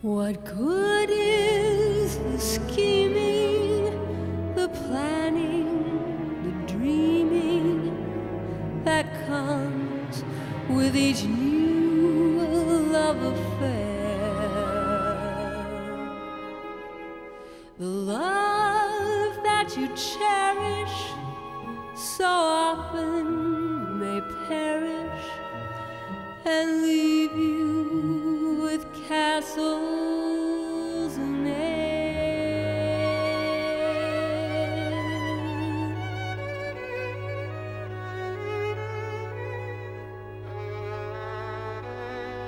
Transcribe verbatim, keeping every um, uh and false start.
What good is the scheming, the planning, the dreaming that comes with each new love affair?